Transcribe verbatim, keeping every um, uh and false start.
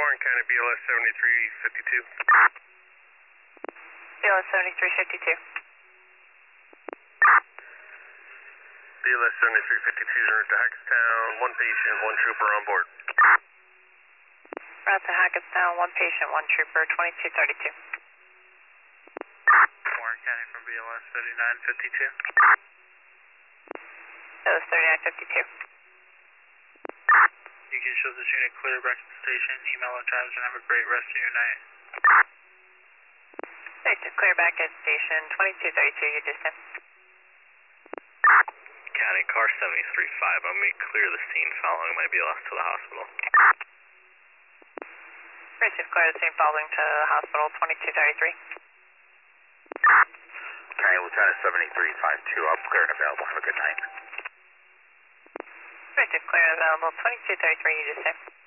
Warren County, B L S seventy-three fifty-two. B L S seventy-three fifty-two. B L S seventy-three fifty-two, route to Hackettstown, one patient, one trooper on board. Route to Hackettstown, one patient, one trooper, twenty-two thirty-two. Warren County from B L S thirty-nine fifty-two. B L S thirty-nine fifty-two. You can show this unit clear back to the station, email our drivers, and have a great rest of your night. Right to clear back at station, twenty-two thirty-two, you distant. County, car seventy-three five, I'm going to clear the scene following my B L S to the hospital. Receive clear the scene following to the hospital, twenty-two thirty-three. County, Lieutenant seventy-three fifty-two, I'm clear and available. Have a good night. Receive clear and available, twenty-two thirty-three, you distant.